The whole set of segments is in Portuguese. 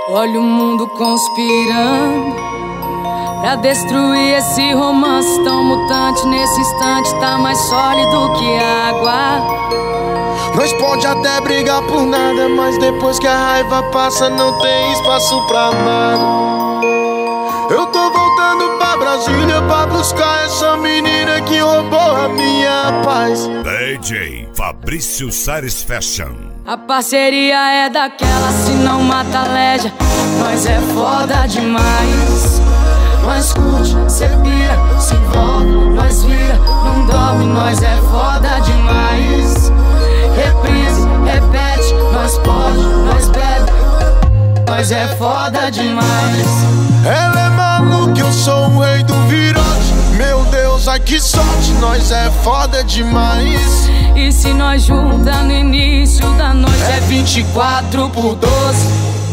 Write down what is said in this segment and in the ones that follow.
Olha o mundo conspirando pra destruir esse romance tão mutante. Nesse instante tá mais sólido que água. Nós pode até brigar por nada, mas depois que a raiva passa não tem espaço pra nada. Eu tô voltando pra Brasília pra buscar essa menina que roubou a minha paz. DJ Fabrício Sares Fashion. A parceria é daquela, se não mata leja. Nós é foda demais. Nós curte, cê pira, se envolve, nós vira, não dorme, nós é foda demais. Reprise, repete, nós pode, nós bebe, nós é foda demais. Ela é maluca, eu sou o rei do virote. Meu Deus, ai que sorte, nós é foda demais. E se nós junta no início da noite é 24 por 12.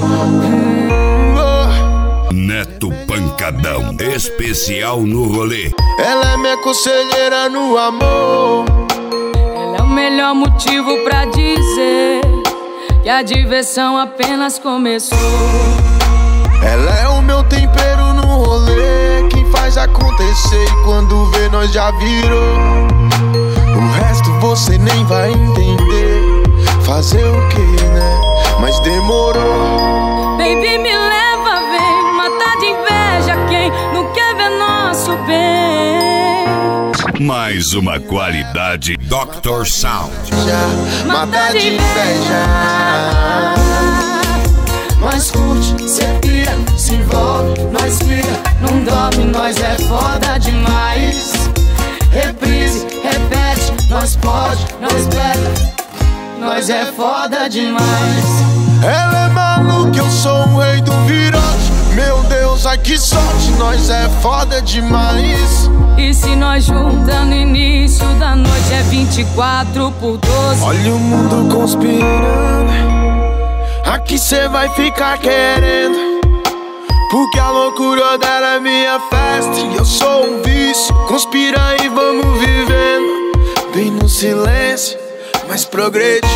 Neto Pancadão, especial no rolê. Ela é minha conselheira no amor. Ela é o melhor motivo pra dizer que a diversão apenas começou. Ela é o meu tempero no rolê, quem faz acontecer e quando vê nós já virou. O resto você nem vai entender. Fazer o que, né? Mas demorou. Baby, me leva, vem matar de inveja quem não quer ver nosso bem. Mais uma qualidade Dr. Sound. Já matar de inveja. Nós curte, cê pira, se envolve, nós vira, não dorme, nós é foda demais. Reprise, repete, nós pode, nós bebe, nós é foda demais. Ela é maluca, eu sou o rei do virote. Meu Deus, ai que sorte, nós é foda demais. E se nós junta no início da noite é 24 por 12. Olha o mundo conspirando. Aqui cê vai ficar querendo, porque a loucura dela é minha festa e eu sou um vício. Conspira e vamos vivendo, bem no silêncio, mas progredindo.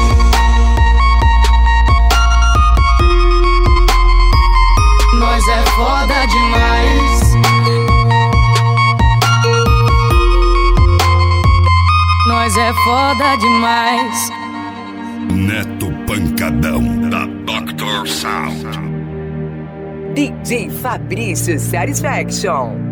Nós é foda demais. Nós é foda demais. Neto Pancadão da Dr. Sound. DJ Fabrício Satisfaction.